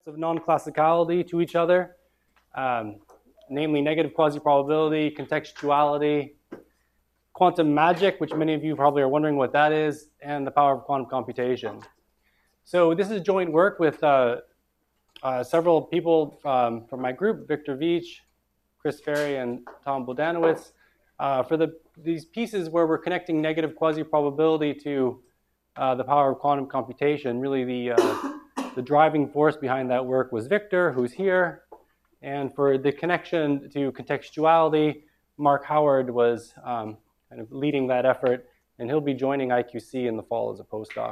of non-classicality to each other, namely negative quasi-probability, contextuality, quantum magic, which many of you probably are wondering what that is, and the power of quantum computation. So this is joint work with several people from my group, Victor Veach, Chris Ferry, and Tom Bodanowitz, for these pieces where we're connecting negative quasi-probability to the power of quantum computation. Really the driving force behind that work was Victor, who's here. And for the connection to contextuality, Mark Howard was kind of leading that effort, and he'll be joining IQC in the fall as a postdoc.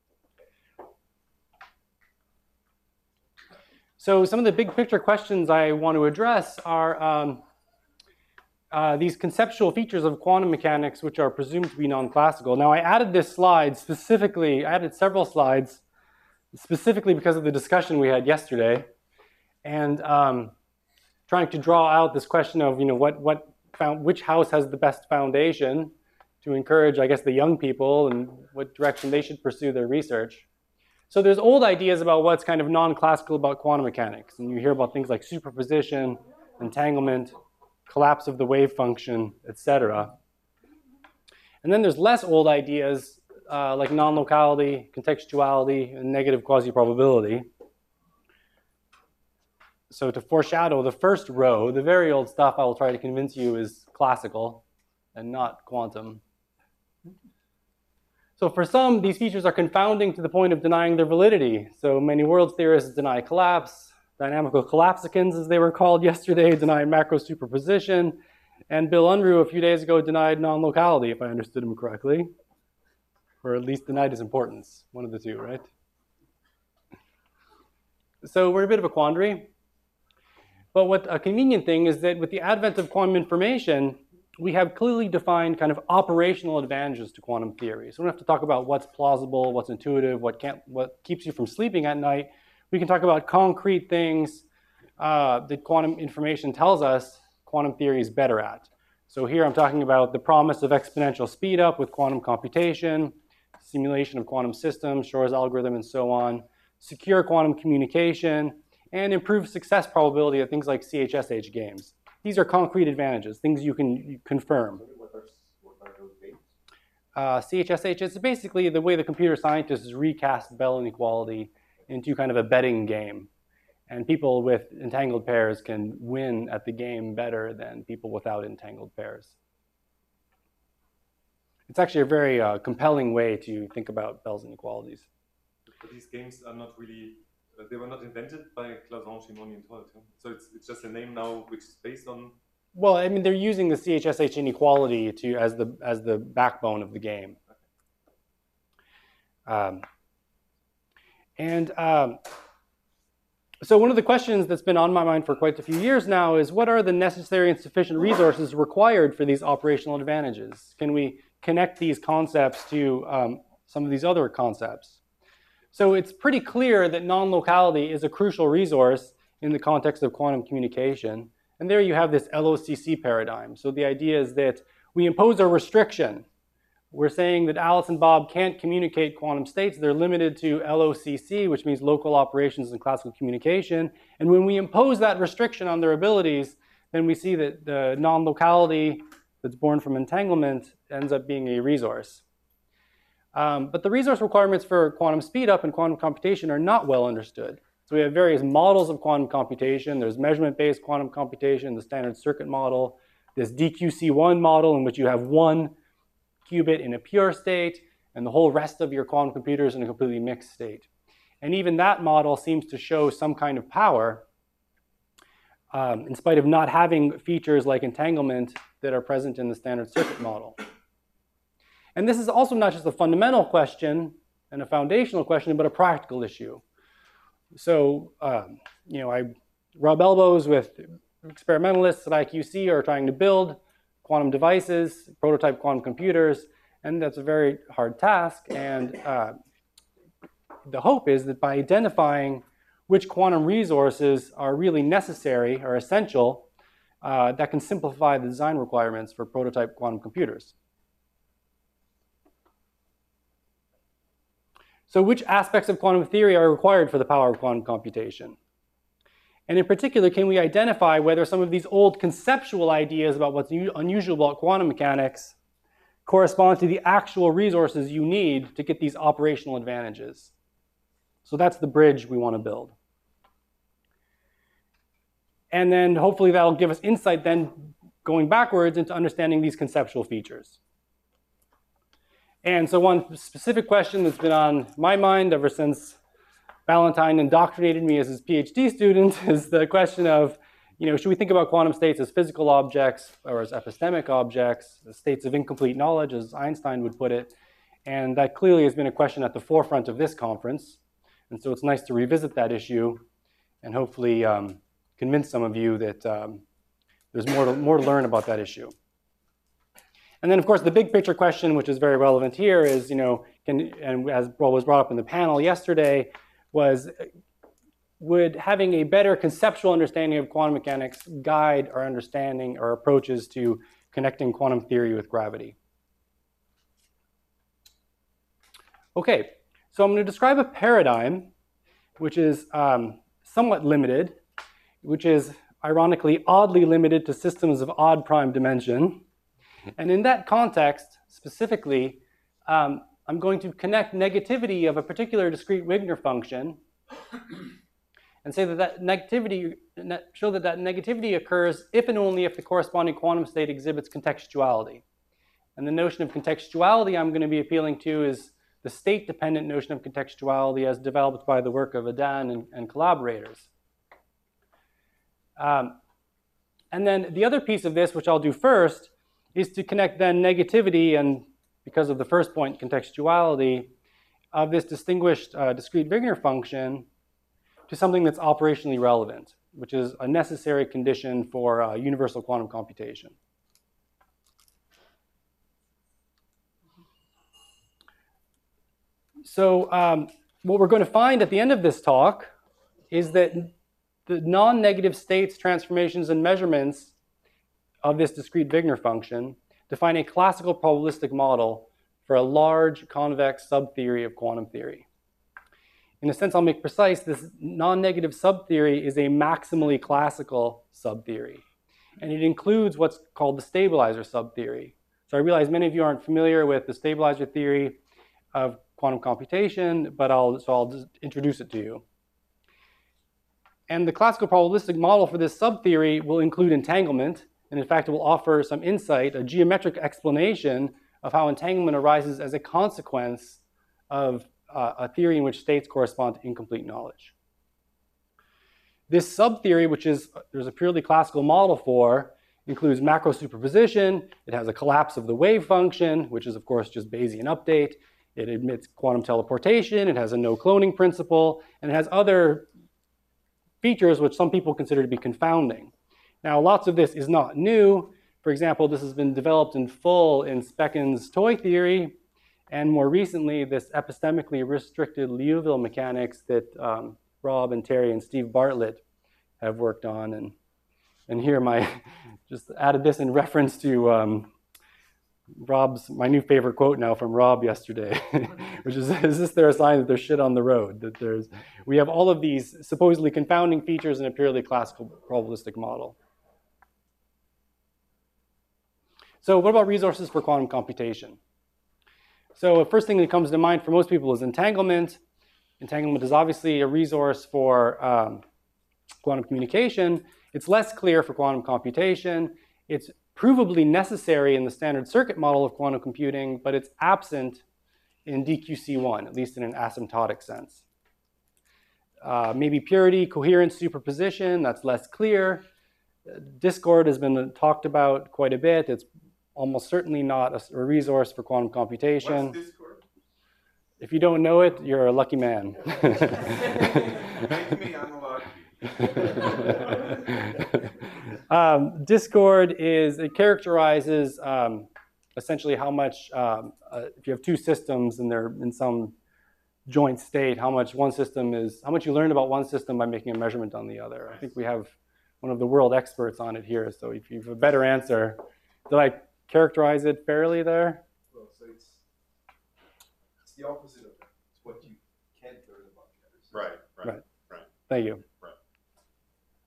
So some of the big picture questions I want to address are these conceptual features of quantum mechanics which are presumed to be non-classical. Now I added this slide specifically, I added several slides specifically because of the discussion we had yesterday, and trying to draw out this question of which house has the best foundation to encourage, I guess, the young people and what direction they should pursue their research. So there's old ideas about what's kind of non-classical about quantum mechanics, and you hear about things like superposition, entanglement, collapse of the wave function, etc. And then there's less old ideas like non-locality, contextuality, and negative quasi-probability. So to foreshadow the first row, the very old stuff I will try to convince you is classical and not quantum. So for some, these features are confounding to the point of denying their validity. So many worlds theorists deny collapse. Dynamical collapsicans, as they were called yesterday, denied macro superposition. And Bill Unruh a few days ago denied non-locality, if I understood him correctly. Or at least denied its importance. One of the two, right? So we're in a bit of a quandary. But what a convenient thing is that with the advent of quantum information, we have clearly defined kind of operational advantages to quantum theory. So we don't have to talk about what's plausible, what's intuitive, what keeps you from sleeping at night. We can talk about concrete things that quantum information tells us quantum theory is better at. So here I'm talking about the promise of exponential speed up with quantum computation, simulation of quantum systems, Shor's algorithm, and so on, secure quantum communication, and improved success probability of things like CHSH games. These are concrete advantages, things you can confirm. What are those games? CHSH is basically the way the computer scientists recast Bell inequality into kind of a betting game. And people with entangled pairs can win at the game better than people without entangled pairs. It's actually a very compelling way to think about Bell's inequalities. But these games are not really, they were not invented by Clausen, Shimoni, and Holt. So it's just a name now which is based on... Well, I mean, they're using the CHSH inequality as the backbone of the game. So one of the questions that's been on my mind for quite a few years now is what are the necessary and sufficient resources required for these operational advantages? Can we connect these concepts to some of these other concepts? So it's pretty clear that non-locality is a crucial resource in the context of quantum communication. And there you have this LOCC paradigm. So the idea is that we impose a restriction. We're saying that Alice and Bob can't communicate quantum states. They're limited to LOCC, which means local operations and classical communication. And when we impose that restriction on their abilities, then we see that the non-locality that's born from entanglement ends up being a resource. But the resource requirements for quantum speedup and quantum computation are not well understood. So we have various models of quantum computation. There's measurement-based quantum computation, the standard circuit model, this DQC1 model in which you have one qubit in a pure state and the whole rest of your quantum computers in a completely mixed state. And even that model seems to show some kind of power in spite of not having features like entanglement that are present in the standard circuit model. And this is also not just a fundamental question and a foundational question, but a practical issue. So, I rub elbows with experimentalists at IQC who are trying to build quantum devices, prototype quantum computers, and that's a very hard task. And the hope is that by identifying which quantum resources are really necessary or essential, that can simplify the design requirements for prototype quantum computers. So which aspects of quantum theory are required for the power of quantum computation? And in particular, can we identify whether some of these old conceptual ideas about what's unusual about quantum mechanics correspond to the actual resources you need to get these operational advantages? So that's the bridge we want to build. And then hopefully that'll give us insight then going backwards into understanding these conceptual features. And so one specific question that's been on my mind ever since Valentine indoctrinated me as his PhD student is the question of, should we think about quantum states as physical objects or as epistemic objects, as states of incomplete knowledge, as Einstein would put it? And that clearly has been a question at the forefront of this conference. And so it's nice to revisit that issue and hopefully convince some of you that there's more to learn about that issue. And then, of course, the big picture question, which is very relevant here, is, and as was brought up in the panel yesterday, would having a better conceptual understanding of quantum mechanics guide our understanding or approaches to connecting quantum theory with gravity? Okay, so I'm going to describe a paradigm which is somewhat limited, which is ironically oddly limited to systems of odd prime dimension. And in that context, specifically, I'm going to connect negativity of a particular discrete Wigner function and say that show that negativity occurs if and only if the corresponding quantum state exhibits contextuality. And the notion of contextuality I'm going to be appealing to is the state-dependent notion of contextuality as developed by the work of Adan and collaborators. And then the other piece of this, which I'll do first, is to connect then negativity and, because of the first point, contextuality, of this distinguished discrete Wigner function to something that's operationally relevant, which is a necessary condition for universal quantum computation. So what we're going to find at the end of this talk is that the non-negative states, transformations, and measurements of this discrete Wigner function define a classical probabilistic model for a large convex subtheory of quantum theory. In a sense, I'll make precise, this non-negative subtheory is a maximally classical subtheory. And it includes what's called the stabilizer subtheory. So I realize many of you aren't familiar with the stabilizer theory of quantum computation, but I'll just introduce it to you. And the classical probabilistic model for this subtheory will include entanglement, and in fact, it will offer some insight, a geometric explanation of how entanglement arises as a consequence of a theory in which states correspond to incomplete knowledge. This subtheory, which there's a purely classical model for, includes macro superposition. It has a collapse of the wave function, which is, of course, just Bayesian update. It admits quantum teleportation. It has a no cloning principle, and it has other features which some people consider to be confounding. Now, lots of this is not new. For example, this has been developed in full in Spekens' toy theory, and more recently, this epistemically restricted Liouville mechanics that Rob and Terry and Steve Bartlett have worked on. And here just added this in reference to my new favorite quote now from Rob yesterday, which is this there a sign that there's shit on the road? That we have all of these supposedly confounding features in a purely classical probabilistic model. So what about resources for quantum computation? So the first thing that comes to mind for most people is entanglement. Entanglement is obviously a resource for quantum communication. It's less clear for quantum computation. It's provably necessary in the standard circuit model of quantum computing, but it's absent in DQC1, at least in an asymptotic sense. Maybe purity, coherence, superposition, that's less clear. Discord has been talked about quite a bit. It's almost certainly not a resource for quantum computation. What's Discord? If you don't know it, you're a lucky man. Make me unlucky. Discord it characterizes essentially how much, if you have two systems and they're in some joint state, how much you learn about one system by making a measurement on the other. I think we have one of the world experts on it here, so if you have a better answer, did I characterize it fairly there? Well, so it's the opposite of that. It's what you can't learn about the other system. Right. Thank you.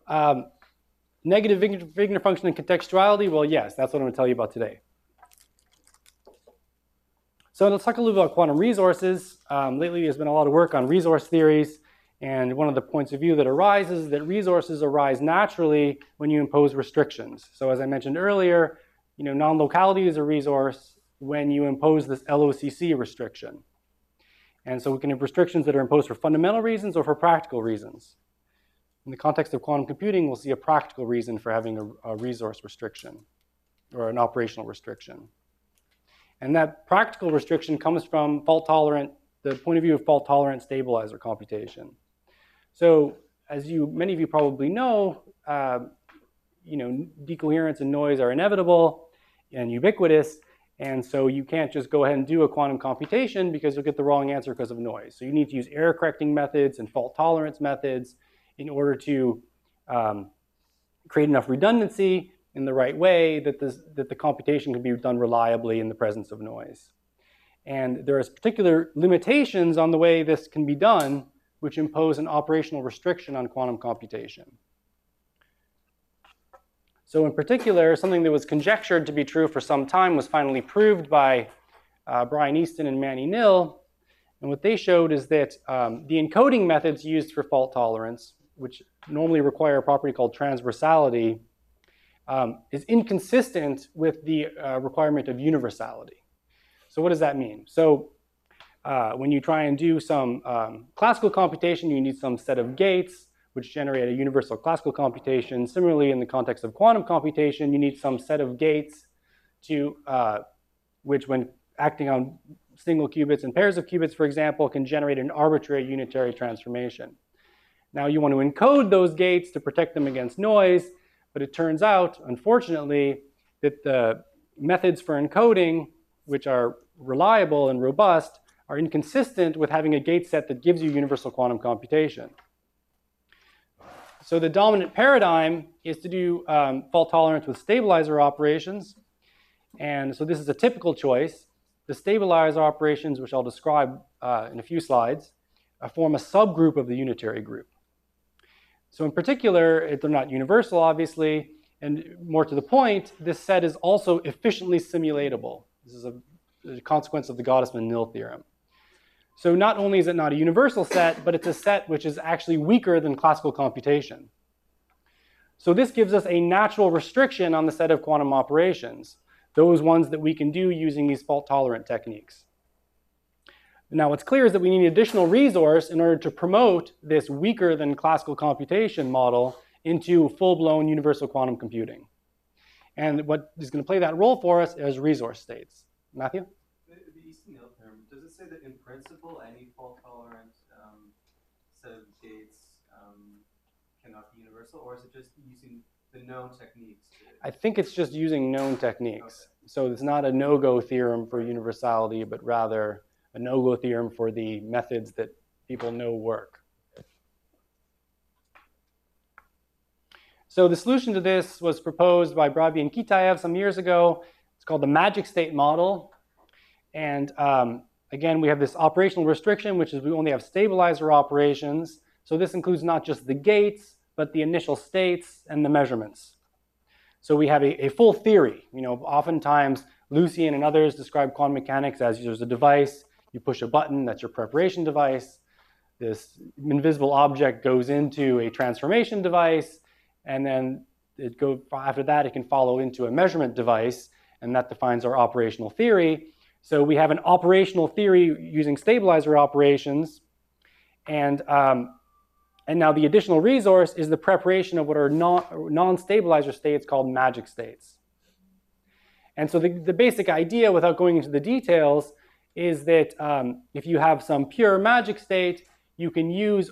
Negative Wigner function and contextuality, well, yes, that's what I'm going to tell you about today. So let's talk a little bit about quantum resources. Lately, there's been a lot of work on resource theories, and one of the points of view that arises is that resources arise naturally when you impose restrictions. So as I mentioned earlier, non-locality is a resource when you impose this LOCC restriction. And so we can have restrictions that are imposed for fundamental reasons or for practical reasons. In the context of quantum computing, we'll see a practical reason for having a resource restriction or an operational restriction. And that practical restriction comes from the point of view of fault-tolerant stabilizer computation. So as many of you probably know, decoherence and noise are inevitable and ubiquitous. And so you can't just go ahead and do a quantum computation because you'll get the wrong answer because of noise. So you need to use error correcting methods and fault tolerance methods in order to create enough redundancy in the right way that the computation can be done reliably in the presence of noise. And there are particular limitations on the way this can be done, which impose an operational restriction on quantum computation. So in particular, something that was conjectured to be true for some time was finally proved by Brian Easton and Manny Nill. And what they showed is that the encoding methods used for fault tolerance, which normally require a property called transversality, is inconsistent with the requirement of universality. So what does that mean? So when you try and do some classical computation, you need some set of gates which generate a universal classical computation. Similarly, in the context of quantum computation, you need some set of gates which, when acting on single qubits and pairs of qubits, for example, can generate an arbitrary unitary transformation. Now you want to encode those gates to protect them against noise, but it turns out, unfortunately, that the methods for encoding, which are reliable and robust, are inconsistent with having a gate set that gives you universal quantum computation. So the dominant paradigm is to do fault tolerance with stabilizer operations. And so this is a typical choice. The stabilizer operations, which I'll describe in a few slides, form a subgroup of the unitary group. So in particular, they're not universal, obviously, and more to the point, this set is also efficiently simulatable. This is a consequence of the Gottesman-Nill theorem. So not only is it not a universal set, but it's a set which is actually weaker than classical computation. So this gives us a natural restriction on the set of quantum operations, those ones that we can do using these fault-tolerant techniques. Now what's clear is that we need an additional resource in order to promote this weaker than classical computation model into full-blown universal quantum computing. And what is going to play that role for us is resource states. Matthew? The Easton-Nill theorem, does it say that in principle any fault-tolerant set of gates cannot be universal, or is it just using the known techniques? I think it's just using known techniques. Okay. So it's not a no-go theorem for universality, but rather a no-go theorem for the methods that people know work. So the solution to this was proposed by Brabi and Kitaev some years ago. It's called the magic state model. And again, we have this operational restriction, which is we only have stabilizer operations. So this includes not just the gates, but the initial states and the measurements. So we have a full theory. Oftentimes Lucian and others describe quantum mechanics as there's a device, you push a button, that's your preparation device. This invisible object goes into a transformation device, and then after that it can follow into a measurement device, and that defines our operational theory. So we have an operational theory using stabilizer operations, and now the additional resource is the preparation of what are non-stabilizer states called magic states. And so the basic idea, without going into the details, is that if you have some pure magic state, you can use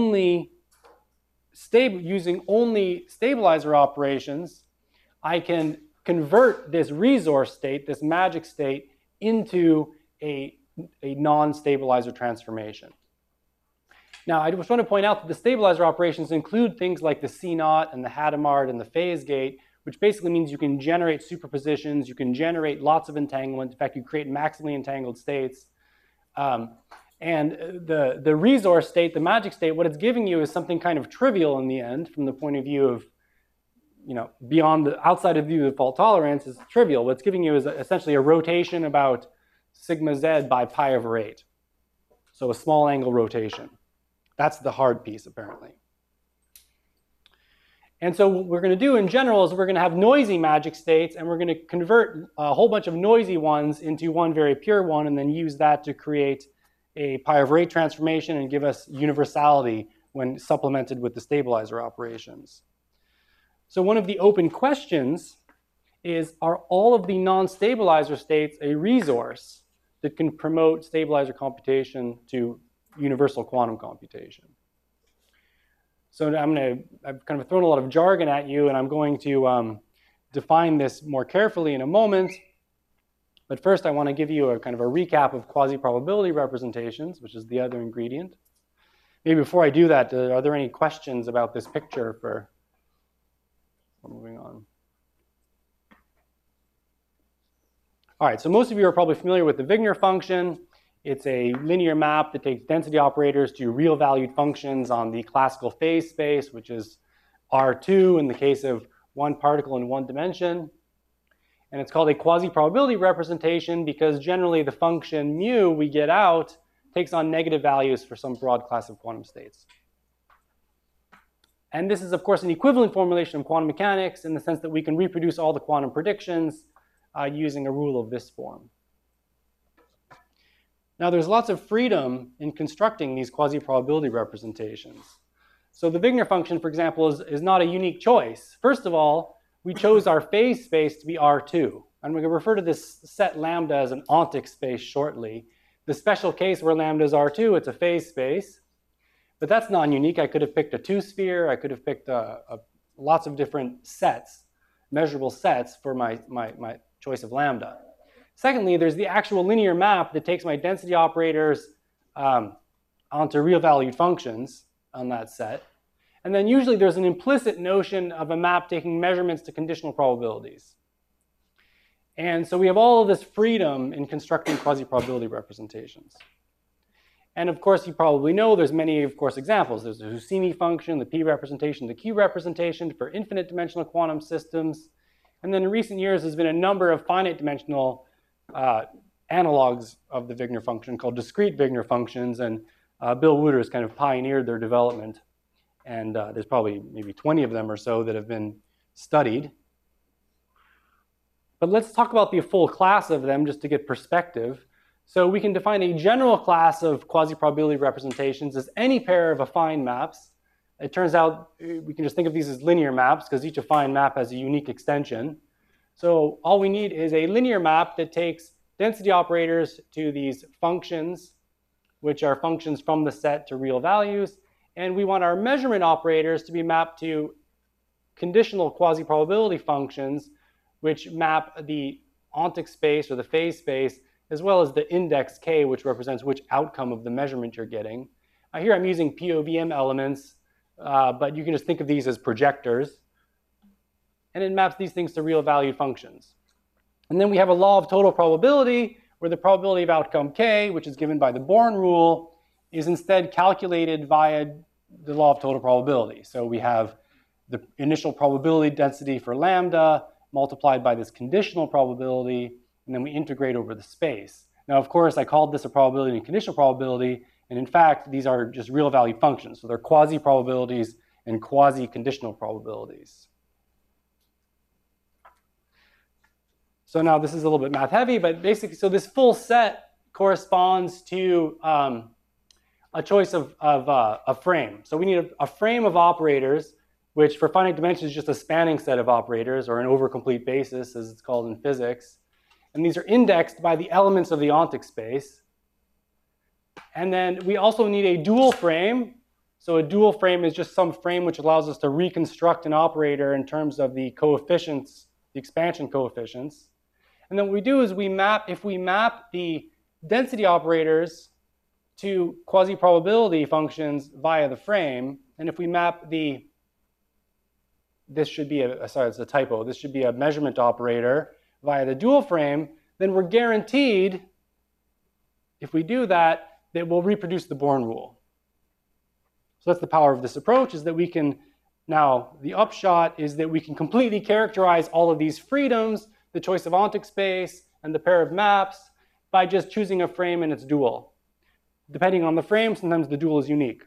using only stabilizer operations, I can convert this resource state, this magic state, into a non-stabilizer transformation. Now, I just want to point out that the stabilizer operations include things like the C0 and the Hadamard and the phase gate, which basically means you can generate superpositions, you can generate lots of entanglement. In fact, you create maximally entangled states. And the resource state, the magic state, what it's giving you is something kind of trivial in the end from the point of view of, beyond the outside of view of fault tolerance is trivial. What it's giving you is essentially a rotation about sigma z by pi over 8. So a small angle rotation. That's the hard piece, apparently. And so what we're going to do in general is we're going to have noisy magic states, and we're going to convert a whole bunch of noisy ones into one very pure one, and then use that to create a pi over 8 transformation and give us universality when supplemented with the stabilizer operations. So one of the open questions is, are all of the non-stabilizer states a resource that can promote stabilizer computation to universal quantum computation? So I've kind of thrown a lot of jargon at you, and I'm going to define this more carefully in a moment. But first, I want to give you a kind of a recap of quasi-probability representations, which is the other ingredient. Maybe before I do that, are there any questions about this picture for moving on? All right, so most of you are probably familiar with the Wigner function. It's a linear map that takes density operators to real valued functions on the classical phase space, which is R2 in the case of one particle in one dimension. And it's called a quasi-probability representation because generally the function mu we get out takes on negative values for some broad class of quantum states. And this is, of course, an equivalent formulation of quantum mechanics in the sense that we can reproduce all the quantum predictions using a rule of this form. Now, there's lots of freedom in constructing these quasi-probability representations. So the Wigner function, for example, is not a unique choice. First of all, we chose our phase space to be R2. I'm going to refer to this set lambda as an ontic space shortly. The special case where lambda is R2, it's a phase space. But that's non-unique. I could have picked a two-sphere. I could have picked lots of different sets, measurable sets for my choice of lambda. Secondly, there's the actual linear map that takes my density operators onto real valued functions on that set. And then usually there's an implicit notion of a map taking measurements to conditional probabilities. And so we have all of this freedom in constructing quasi-probability representations. And of course, you probably know there's many, of course, examples. There's the Husimi function, the P representation, the Q representation for infinite dimensional quantum systems. And then in recent years, there's been a number of finite dimensional analogs of the Wigner function called discrete Wigner functions, and Bill Wooter has kind of pioneered their development. And there's probably maybe 20 of them or so that have been studied. But let's talk about the full class of them just to get perspective. So we can define a general class of quasi-probability representations as any pair of affine maps. It turns out we can just think of these as linear maps because each affine map has a unique extension. So all we need is a linear map that takes density operators to these functions, which are functions from the set to real values. And we want our measurement operators to be mapped to conditional quasi-probability functions, which map the ontic space or the phase space, as well as the index k, which represents which outcome of the measurement you're getting. Here I'm using POVM elements, but you can just think of these as projectors. And it maps these things to real valued functions. And then we have a law of total probability, where the probability of outcome k, which is given by the Born rule, is instead calculated via the law of total probability. So we have the initial probability density for lambda multiplied by this conditional probability, and then we integrate over the space. Now, of course, I called this a probability and conditional probability, and in fact, these are just real valued functions. So they're quasi-probabilities and quasi-conditional probabilities. So now this is a little bit math heavy, but basically, so this full set corresponds to a choice of a frame. So we need a frame of operators, which for finite dimensions is just a spanning set of operators, or an overcomplete basis, as it's called in physics. And these are indexed by the elements of the ontic space. And then we also need a dual frame. So a dual frame is just some frame which allows us to reconstruct an operator in terms of the coefficients, the expansion coefficients. And then what we do is if we map the density operators to quasi-probability functions via the frame, and if we map this should be sorry, it's a typo, this should be a measurement operator via the dual frame, then we're guaranteed, if we do that, that will reproduce the Born rule. So that's the power of this approach, is that we can, now the upshot is that we can completely characterize all of these freedoms, the choice of ontic space and the pair of maps, by just choosing a frame and its dual. Depending on the frame, sometimes the dual is unique.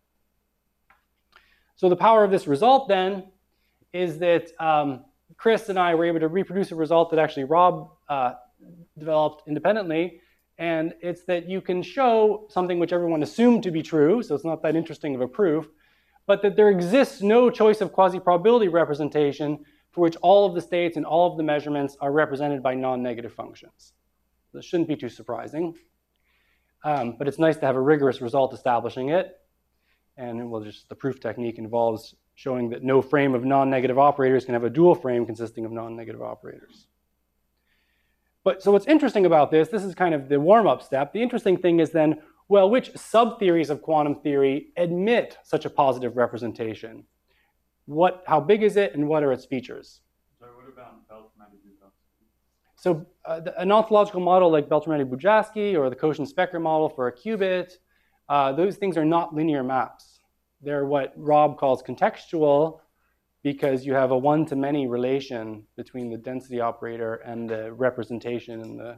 So the power of this result then is that Chris and I were able to reproduce a result that actually Rob developed independently, and it's that you can show something which everyone assumed to be true, so it's not that interesting of a proof, but that there exists no choice of quasi-probability representation for which all of the states and all of the measurements are represented by non-negative functions. This shouldn't be too surprising, but it's nice to have a rigorous result establishing it. And well, just the proof technique involves showing that no frame of non-negative operators can have a dual frame consisting of non-negative operators. But so what's interesting about this is kind of the warm-up step. The interesting thing is then, well, which sub-theories of quantum theory admit such a positive representation? How big is it, and what are its features? So what about Beltrami-Bukowski? So an ontological model like Beltrami-Bukowski or the Cauchy-Specker model for a qubit, those things are not linear maps. They're what Rob calls contextual, because you have a one-to-many relation between the density operator and the representation in the...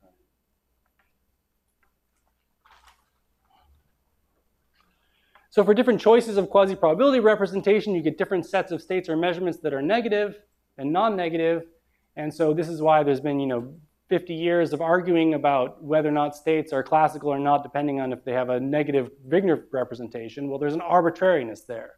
So for different choices of quasi-probability representation, you get different sets of states or measurements that are negative and non-negative. And so this is why there's been, 50 years of arguing about whether or not states are classical or not, depending on if they have a negative Wigner representation. Well, there's an arbitrariness there.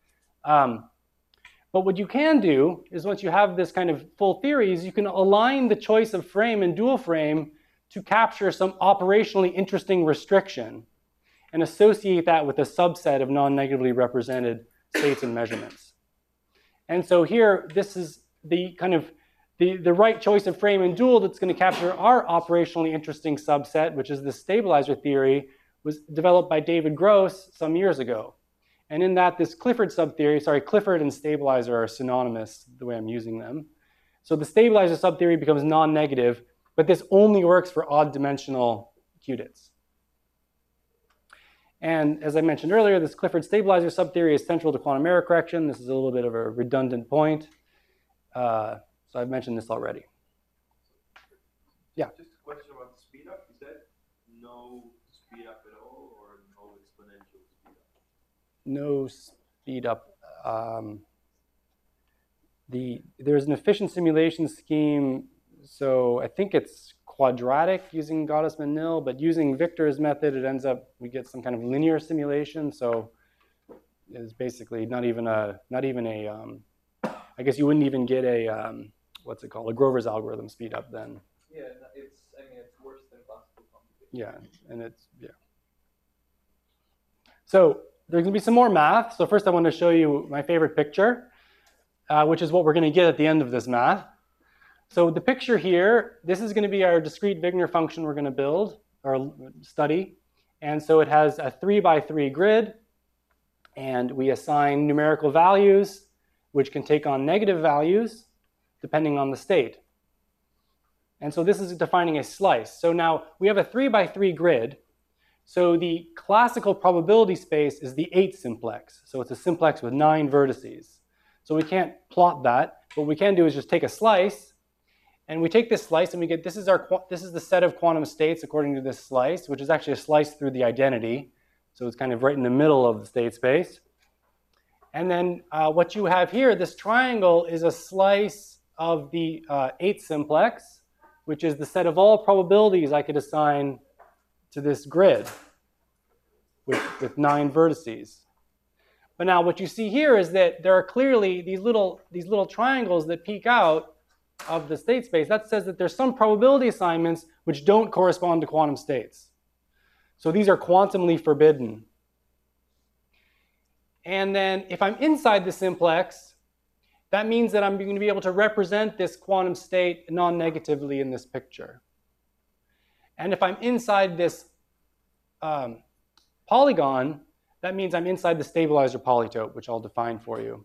But what you can do is, once you have this kind of full theories, you can align the choice of frame and dual frame to capture some operationally interesting restriction and associate that with a subset of non-negatively represented states and measurements. And so here, this is the kind of the right choice of frame and dual that's going to capture our operationally interesting subset, which is the stabilizer theory, was developed by David Gross some years ago. And in that, this Clifford subtheory, Clifford and stabilizer are synonymous the way I'm using them. So the stabilizer subtheory becomes non-negative, but this only works for odd dimensional qubits. And as I mentioned earlier, this Clifford stabilizer subtheory is central to quantum error correction. This is a little bit of a redundant point. So I've mentioned this already. Yeah? Just a question about the speed up. You said no speed up at all, or no exponential speed up? No speed up. There's an efficient simulation scheme, so I think it's quadratic using Gottesman-Nil, but using Victor's method, it ends up, we get some kind of linear simulation, so it's basically not even a I guess you wouldn't even get a, what's it called, a Grover's algorithm speed up then. Yeah, it's worse than classical computation. Yeah, and yeah. So there's going to be some more math. So first I want to show you my favorite picture, which is what we're going to get at the end of this math. So the picture here, this is going to be our discrete Wigner function we're going to build or study. And so it has a 3x3 grid, and we assign numerical values, which can take on negative values depending on the state. And so this is defining a slice. So now we have a 3x3 grid. So the classical probability space is the 8 simplex. So it's a simplex with 9 vertices. So we can't plot that. What we can do is just take a slice, and we take this slice and we get, this is the set of quantum states according to this slice, which is actually a slice through the identity. So it's kind of right in the middle of the state space. And then what you have here, this triangle, is a slice of the 8 simplex, which is the set of all probabilities I could assign to this grid with 9 vertices. But now what you see here is that there are clearly these little triangles that peek out of the state space. That says that there's some probability assignments which don't correspond to quantum states. So these are quantumly forbidden. And then if I'm inside the simplex, that means that I'm going to be able to represent this quantum state non-negatively in this picture. And if I'm inside this polygon, that means I'm inside the stabilizer polytope, which I'll define for you.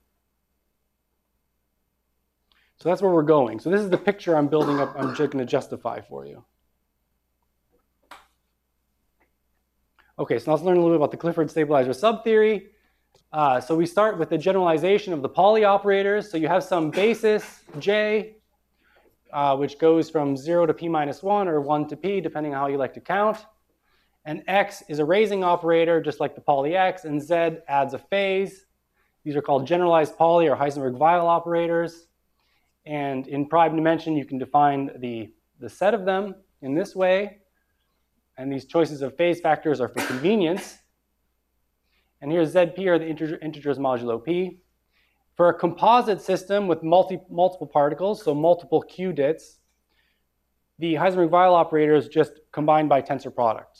So that's where we're going. So this is the picture I'm building up, I'm going to justify for you. Okay, so let's learn a little bit about the Clifford stabilizer subtheory. So we start with the generalization of the Pauli operators. So you have some basis, J, which goes from 0 to p minus 1 or 1 to p, depending on how you like to count. And X is a raising operator, just like the Pauli X, and Z adds a phase. These are called generalized Pauli or Heisenberg-Weyl operators. And in prime dimension, you can define the set of them in this way. And these choices of phase factors are for convenience. And here's ZP, are the integers modulo P. For a composite system with multiple particles, so multiple qubits, the Heisenberg-Weyl operator is just combined by tensor product.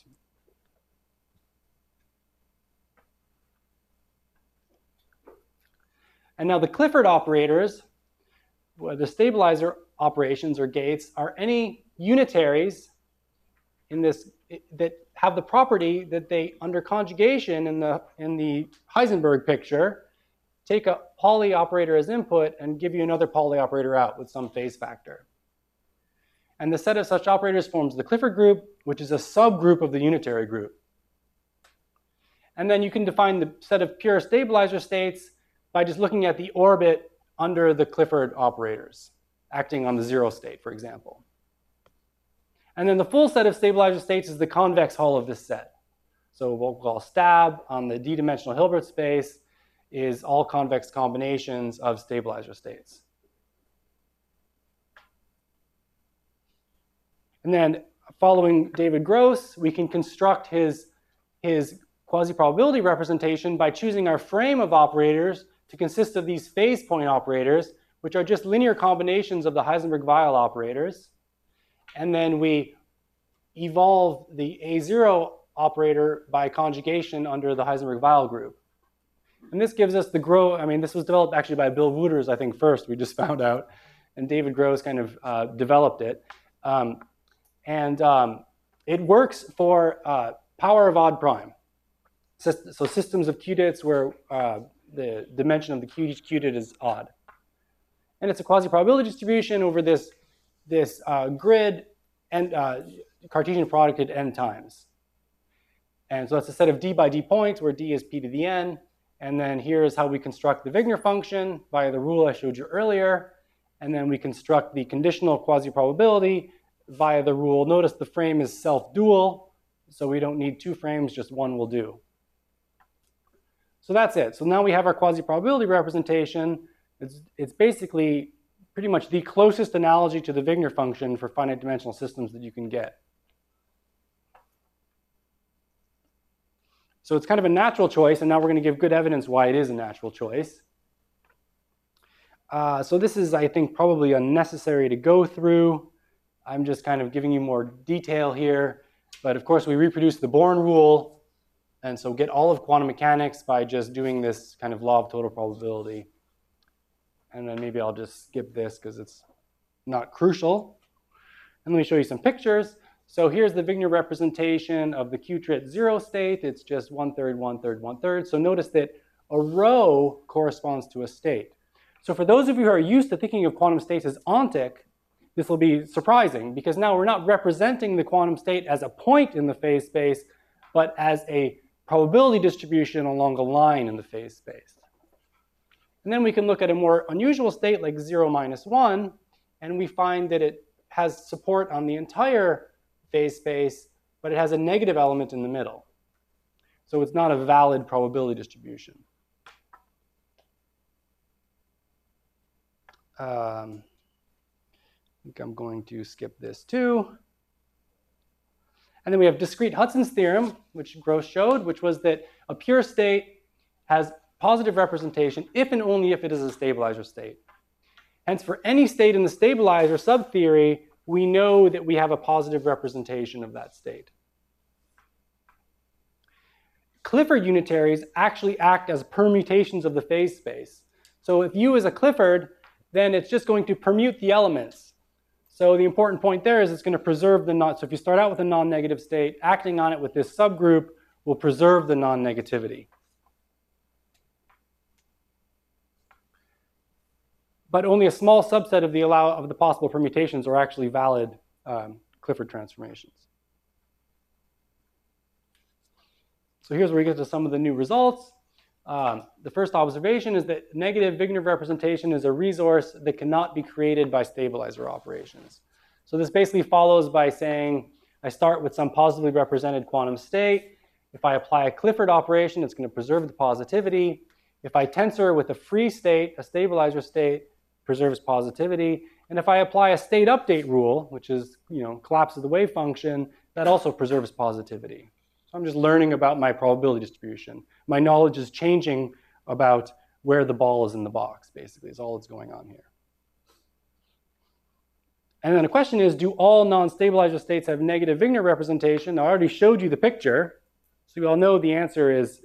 And now the Clifford operators, the stabilizer operations or gates, are any unitaries in this that have the property that they, under conjugation in the Heisenberg picture, take a Pauli operator as input and give you another Pauli operator out with some phase factor. And the set of such operators forms the Clifford group, which is a subgroup of the unitary group. And then you can define the set of pure stabilizer states by just looking at the orbit under the Clifford operators, acting on the 0 state, for example. And then the full set of stabilizer states is the convex hull of this set. So what we'll call STAB on the d-dimensional Hilbert space is all convex combinations of stabilizer states. And then following David Gross, we can construct his quasi-probability representation by choosing our frame of operators to consist of these phase point operators, which are just linear combinations of the Heisenberg-Weyl operators. And then we evolve the A0 operator by conjugation under the Heisenberg-Weyl group. And this gives us the this was developed actually by Bill Wooters, I think, first, we just found out. And David Gross kind of developed it. It works for power of odd prime. So systems of qubits where the dimension of each qubit is odd. And it's a quasi-probability distribution over this grid and Cartesian product at n times. And so that's a set of d by d points where d is p to the n. And then here's how we construct the Wigner function via the rule I showed you earlier. And then we construct the conditional quasi-probability via the rule. Notice the frame is self-dual, so we don't need two frames, just one will do. So that's it. So now we have our quasi-probability representation. It's basically pretty much the closest analogy to the Wigner function for finite dimensional systems that you can get. So it's kind of a natural choice, and now we're going to give good evidence why it is a natural choice. So this is, I think, probably unnecessary to go through. I'm just kind of giving you more detail here. But of course, we reproduce the Born rule, and so get all of quantum mechanics by just doing this kind of law of total probability. And then maybe I'll just skip this because it's not crucial. And let me show you some pictures. So here's the Wigner representation of the Q-trit 0 state. It's just 1/3, 1/3, 1/3. So notice that a row corresponds to a state. So for those of you who are used to thinking of quantum states as ontic, this will be surprising because now we're not representing the quantum state as a point in the phase space, but as a probability distribution along a line in the phase space. And then we can look at a more unusual state like 0 - 1, and we find that it has support on the entire phase space, but it has a negative element in the middle. So it's not a valid probability distribution. I think I'm going to skip this too. And then we have discrete Hudson's theorem, which Gross showed, which was that a pure state has positive representation if and only if it is a stabilizer state. Hence, for any state in the stabilizer subtheory, we know that we have a positive representation of that state. Clifford unitaries actually act as permutations of the phase space. So if U is a Clifford, then it's just going to permute the elements. So the important point there is it's going to preserve the non. So if you start out with a non-negative state, acting on it with this subgroup will preserve the non-negativity. But only a small subset of the possible permutations are actually valid Clifford transformations. So here's where we get to some of the new results. The first observation is that negative Wigner representation is a resource that cannot be created by stabilizer operations. So this basically follows by saying I start with some positively represented quantum state. If I apply a Clifford operation, it's going to preserve the positivity. If I tensor with a free state, a stabilizer state, preserves positivity. And if I apply a state update rule, which is, collapse of the wave function, that also preserves positivity. So I'm just learning about my probability distribution. My knowledge is changing about where the ball is in the box, basically, is all that's going on here. And then the question is, do all non-stabilizer states have negative Wigner representation? Now, I already showed you the picture, so you all know the answer is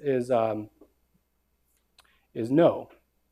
no.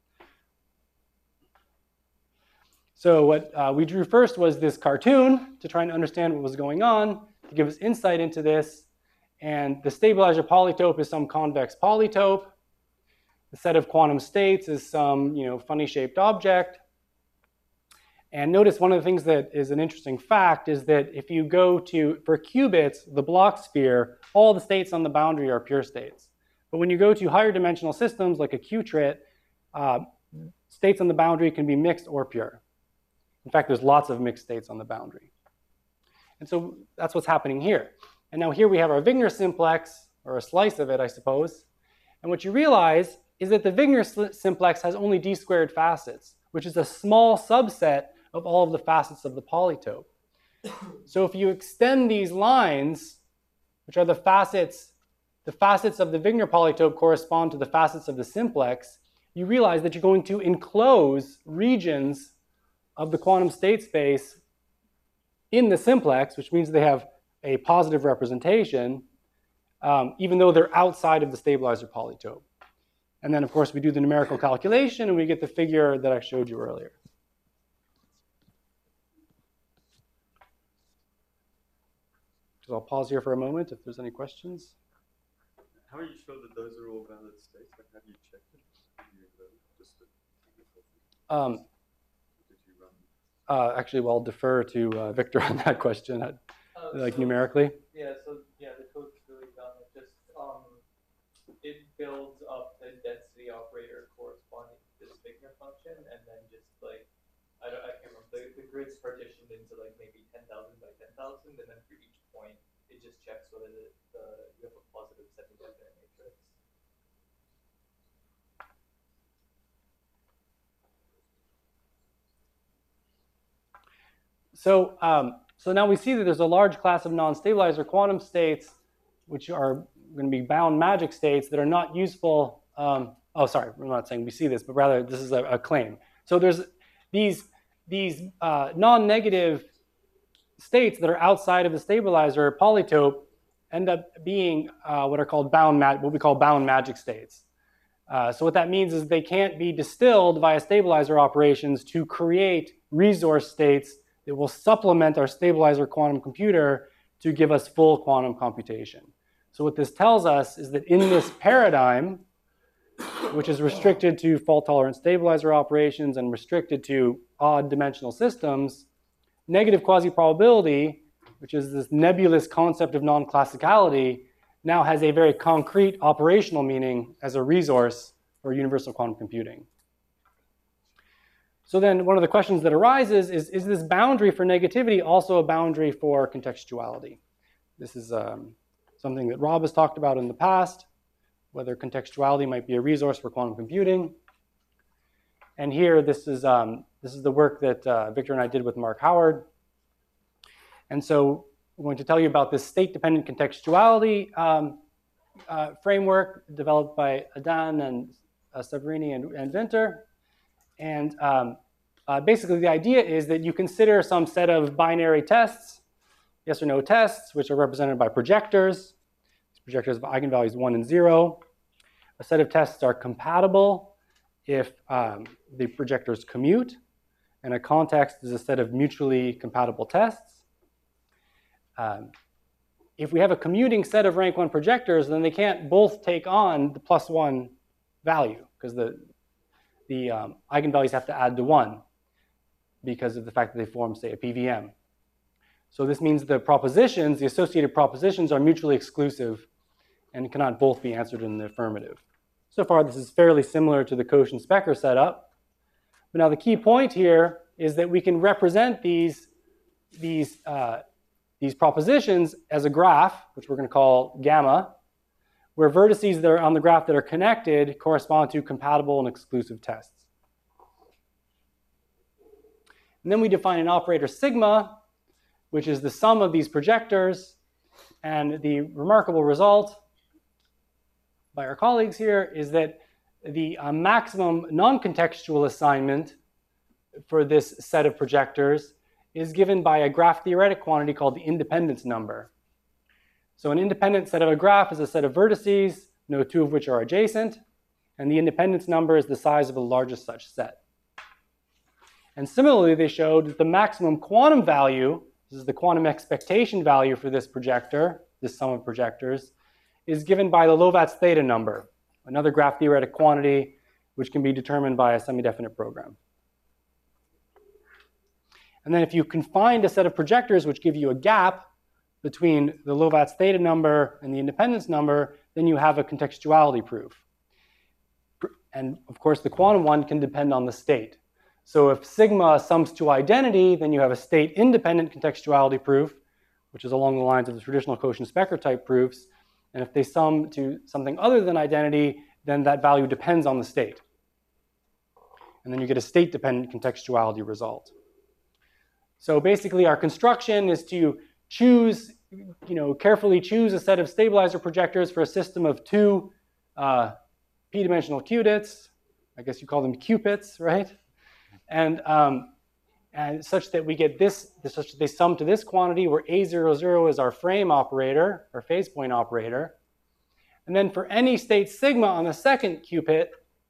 So what we drew first was this cartoon to try and understand what was going on, to give us insight into this. And the stabilizer polytope is some convex polytope. The set of quantum states is some funny shaped object. And notice one of the things that is an interesting fact is that if you go for qubits, the Bloch sphere, all the states on the boundary are pure states. But when you go to higher dimensional systems like a qubit, states on the boundary can be mixed or pure. In fact, there's lots of mixed states on the boundary. And so that's what's happening here. And now here we have our Wigner simplex, or a slice of it, I suppose. And what you realize is that the Wigner simplex has only d squared facets, which is a small subset of all of the facets of the polytope. So if you extend these lines, which are the facets of the Wigner polytope correspond to the facets of the simplex, you realize that you're going to enclose regions of the quantum state space in the simplex, which means they have a positive representation, even though they're outside of the stabilizer polytope. And then, of course, we do the numerical calculation, and we get the figure that I showed you earlier. So I'll pause here for a moment if there's any questions. How are you sure that those are all valid states? Like, have you checked it? Did you run? Actually, well, I'll defer to Victor on that question, numerically. Yeah, so the code's really dumb. It just it builds up the density operator corresponding to this Wigner function, and then just I can't remember, the grid's partitioned into maybe 10,000 by 10,000, and then for each point it just checks whether you have a positive semi-definite matrix. So now we see that there's a large class of non-stabilizer quantum states, which are going to be bound magic states that are not useful. Oh, sorry, we're not saying we see this, but rather this is a claim. So there's these non-negative states that are outside of the stabilizer polytope end up being what we call bound magic states. So what that means is they can't be distilled via stabilizer operations to create resource states that will supplement our stabilizer quantum computer to give us full quantum computation. So what this tells us is that in this paradigm, which is restricted to fault-tolerant stabilizer operations and restricted to odd dimensional systems, negative quasi-probability, which is this nebulous concept of non-classicality, now has a very concrete operational meaning as a resource for universal quantum computing. So then one of the questions that arises is this boundary for negativity also a boundary for contextuality? This is something that Rob has talked about in the past, whether contextuality might be a resource for quantum computing. And here, this is the work that Victor and I did with Mark Howard. And so I'm going to tell you about this state-dependent contextuality framework developed by Adan and Severini and Winter. And basically, the idea is that you consider some set of binary tests, yes or no tests, which are represented by projectors. These projectors have eigenvalues 1 and 0. A set of tests are compatible if the projectors commute, and a context is a set of mutually compatible tests. If we have a commuting set of rank 1 projectors, then they can't both take on the +1 value, because the eigenvalues have to add to 1 because of the fact that they form, say, a PVM. So this means the associated propositions are mutually exclusive and cannot both be answered in the affirmative. So far, this is fairly similar to the Cauchy-Specker setup. But now the key point here is that we can represent these propositions as a graph, which we're going to call gamma, where vertices that are on the graph that are connected correspond to compatible and exclusive tests. And then we define an operator sigma, which is the sum of these projectors. And the remarkable result by our colleagues here is that the maximum non-contextual assignment for this set of projectors is given by a graph theoretic quantity called the independence number. So an independent set of a graph is a set of vertices, no two of which are adjacent, and the independence number is the size of the largest such set. And similarly, they showed that the maximum quantum value, this is the quantum expectation value for this projector, this sum of projectors, is given by the Lovat's theta number, another graph theoretic quantity which can be determined by a semi-definite program. And then if you can find a set of projectors which give you a gap between the Lovat's theta number and the independence number, then you have a contextuality proof. And of course, the quantum one can depend on the state. So if sigma sums to identity, then you have a state-independent contextuality proof, which is along the lines of the traditional Cauchy-Specker type proofs. And if they sum to something other than identity, then that value depends on the state. And then you get a state-dependent contextuality result. So basically, our construction is to choose, carefully choose a set of stabilizer projectors for a system of two p-dimensional qubits. I guess you call them qubits, right? And such that we get this, such that they sum to this quantity where A00 is our frame operator, or phase point operator. And then for any state sigma on the second qubit,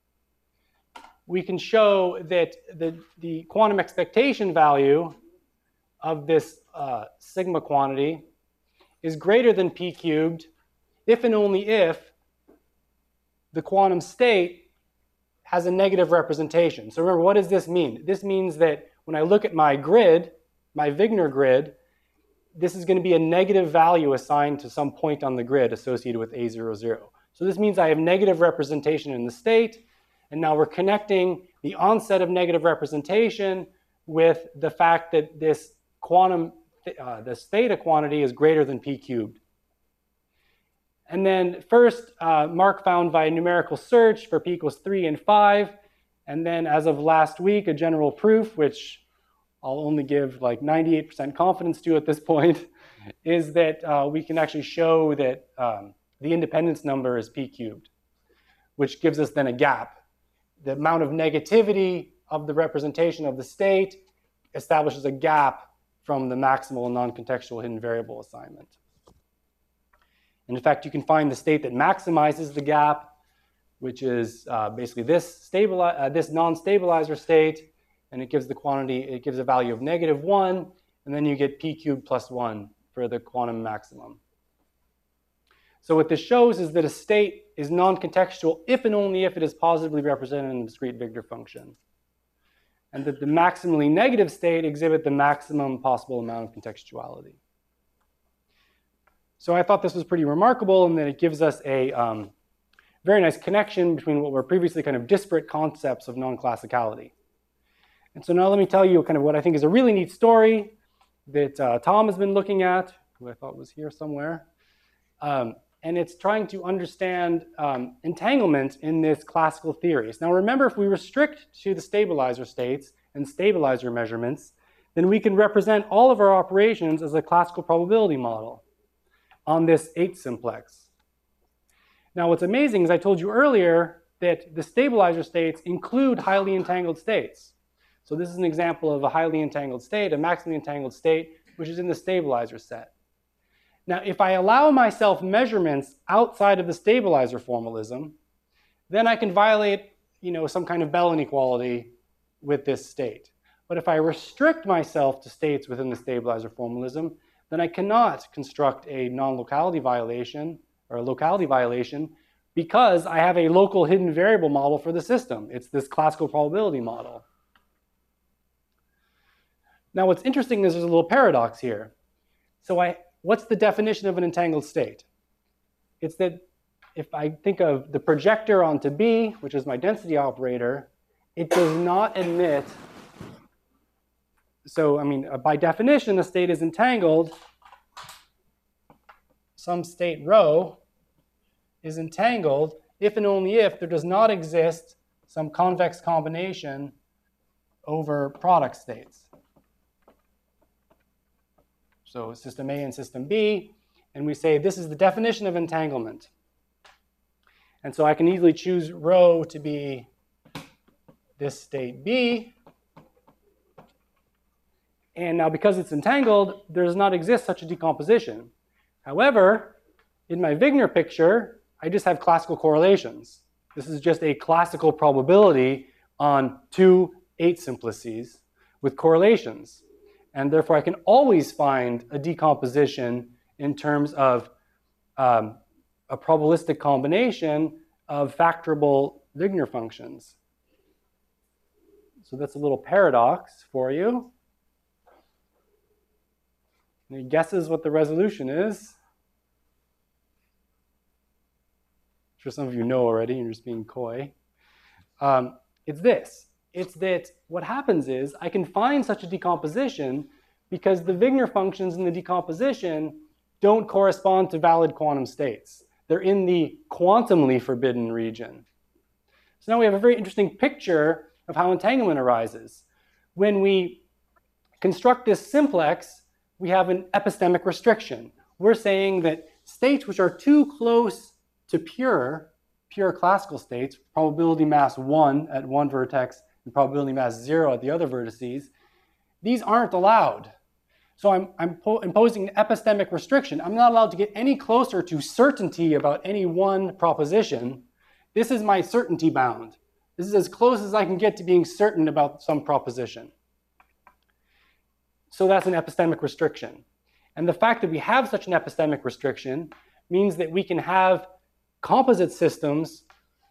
we can show that the quantum expectation value of this sigma quantity is greater than p cubed if and only if the quantum state has a negative representation. So remember, what does this mean? This means that when I look at my grid, my Wigner grid, this is going to be a negative value assigned to some point on the grid associated with A00. So this means I have negative representation in the state, and now we're connecting the onset of negative representation with the fact that this quantum, this theta quantity is greater than p cubed. And then first, Mark found via numerical search for p equals 3 and 5. And then as of last week, a general proof, which I'll only give like 98% confidence to at this point, is that we can actually show that the independence number is p cubed, which gives us then a gap. The amount of negativity of the representation of the state establishes a gap from the maximal and non-contextual hidden variable assignment. And in fact, you can find the state that maximizes the gap, which is basically this non-stabilizer state, and it gives the quantity, it gives a value of -1, and then you get p cubed plus 1 for the quantum maximum. So what this shows is that a state is non-contextual if and only if it is positively represented in a discrete Wigner function, and that the maximally negative state exhibit the maximum possible amount of contextuality. So I thought this was pretty remarkable in that it gives us a very nice connection between what were previously kind of disparate concepts of non-classicality. And so now let me tell you kind of what I think is a really neat story that Tom has been looking at, who I thought was here somewhere. And it's trying to understand entanglement in this classical theories. Now remember, if we restrict to the stabilizer states and stabilizer measurements, then we can represent all of our operations as a classical probability model on this 8-simplex. Now what's amazing is I told you earlier that the stabilizer states include highly entangled states. So this is an example of a highly entangled state, a maximally entangled state, which is in the stabilizer set. Now, if I allow myself measurements outside of the stabilizer formalism, then I can violate, some kind of Bell inequality with this state. But if I restrict myself to states within the stabilizer formalism, then I cannot construct a non-locality violation or a locality violation because I have a local hidden variable model for the system. It's this classical probability model. Now, what's interesting is there's a little paradox here. So what's the definition of an entangled state? It's that if I think of the projector onto B, which is my density operator, it does not admit, so I mean, by definition, a state is entangled. Some state rho is entangled if and only if there does not exist some convex combination over product states. So system A and system B, and we say this is the definition of entanglement. And so I can easily choose rho to be this state B. And now because it's entangled, there does not exist such a decomposition. However, in my Wigner picture, I just have classical correlations. This is just a classical probability on 2 8 simplices with correlations. And therefore, I can always find a decomposition in terms of a probabilistic combination of factorable Wigner functions. So that's a little paradox for you. Any guesses what the resolution is? I'm sure some of you know already, and you're just being coy. It's this. It's that what happens is I can find such a decomposition because the Wigner functions in the decomposition don't correspond to valid quantum states. They're in the quantumly forbidden region. So now we have a very interesting picture of how entanglement arises. When we construct this simplex, we have an epistemic restriction. We're saying that states which are too close to pure classical states, probability mass 1 at one vertex and probability mass 0 at the other vertices, these aren't allowed. So I'm imposing an epistemic restriction. I'm not allowed to get any closer to certainty about any one proposition. This is my certainty bound. This is as close as I can get to being certain about some proposition. So that's an epistemic restriction. And the fact that we have such an epistemic restriction means that we can have composite systems,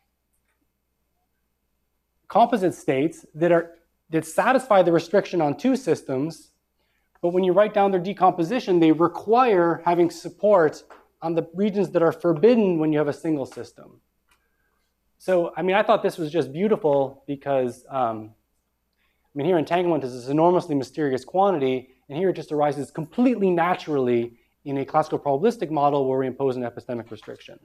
composite states that satisfy the restriction on 2 systems, but when you write down their decomposition, they require having support on the regions that are forbidden when you have a single system. So, I mean, I thought this was just beautiful because, here entanglement is this enormously mysterious quantity, and here it just arises completely naturally in a classical probabilistic model where we impose an epistemic restriction.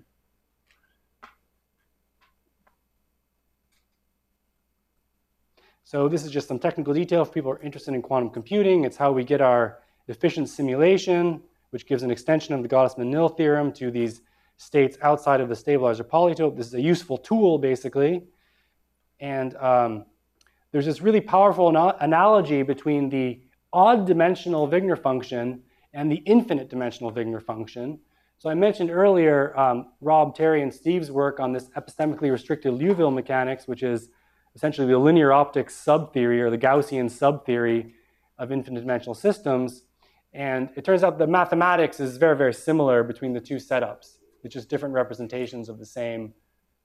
So this is just some technical detail if people are interested in quantum computing. It's how we get our efficient simulation, which gives an extension of the Gottesman-Nil theorem to these states outside of the stabilizer polytope. This is a useful tool, basically. And there's this really powerful analogy between the odd-dimensional Wigner function and the infinite-dimensional Wigner function. So I mentioned earlier Rob, Terry, and Steve's work on this epistemically restricted Liouville mechanics, which is essentially the linear optics subtheory or the Gaussian subtheory of infinite dimensional systems. And it turns out the mathematics is very, very similar between the 2 setups. It's just different representations of the same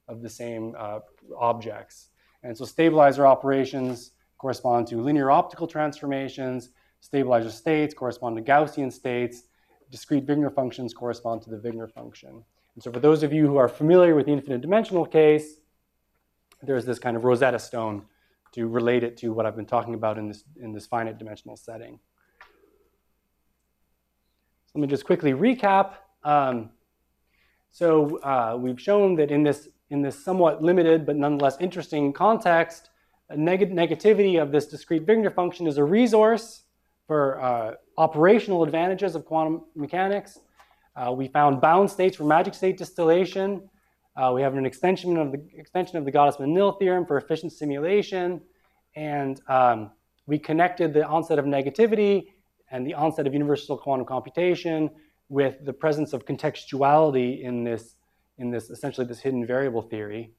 objects. And so stabilizer operations correspond to linear optical transformations, stabilizer states correspond to Gaussian states, discrete Wigner functions correspond to the Wigner function. And so for those of you who are familiar with the infinite dimensional case, there's this kind of Rosetta Stone to relate it to what I've been talking about in this finite dimensional setting. So let me just quickly recap. We've shown that in this somewhat limited but nonetheless interesting context, a negativity of this discrete Wigner function is a resource for operational advantages of quantum mechanics. We found bound states for magic state distillation. We have an extension of the Gottesman-Nil theorem for efficient simulation, and we connected the onset of negativity and the onset of universal quantum computation with the presence of contextuality in this essentially this hidden variable theory.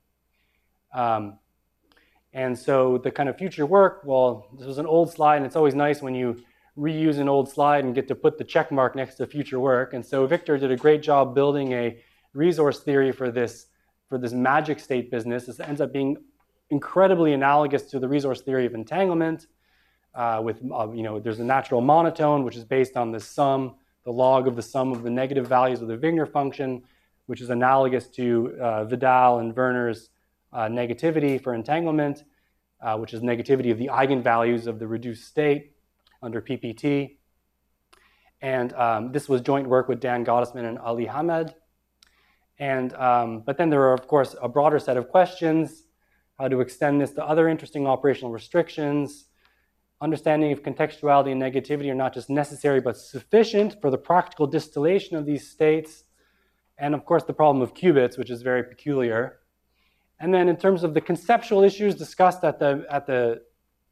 And so the kind of future work, well, this was an old slide, and it's always nice when you reuse an old slide and get to put the check mark next to future work. And so Victor did a great job building a resource theory for this magic state business. This ends up being incredibly analogous to the resource theory of entanglement. There's a natural monotone, which is based on the log of the sum of the negative values of the Wigner function, which is analogous to Vidal and Werner's negativity for entanglement, which is negativity of the eigenvalues of the reduced state under PPT. And this was joint work with Dan Gottesman and Ali Hamed. And, but then there are, of course, a broader set of questions, how to extend this to other interesting operational restrictions. Understanding if contextuality and negativity are not just necessary but sufficient for the practical distillation of these states. And of course, the problem of qubits, which is very peculiar. And then in terms of the conceptual issues discussed at the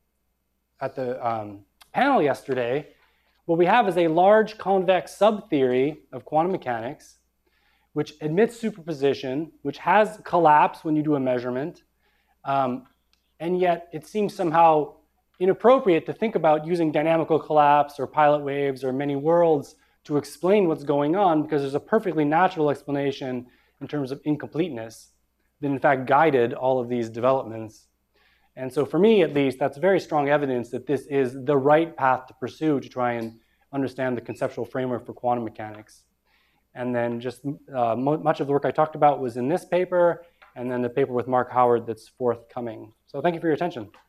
panel yesterday, what we have is a large convex subtheory of quantum mechanics, which admits superposition, which has collapse when you do a measurement, and yet it seems somehow inappropriate to think about using dynamical collapse or pilot waves or many worlds to explain what's going on, because there's a perfectly natural explanation in terms of incompleteness that in fact guided all of these developments. And so for me, at least, that's very strong evidence that this is the right path to pursue to try and understand the conceptual framework for quantum mechanics. And then just much of the work I talked about was in this paper, and then the paper with Mark Howard that's forthcoming. So thank you for your attention.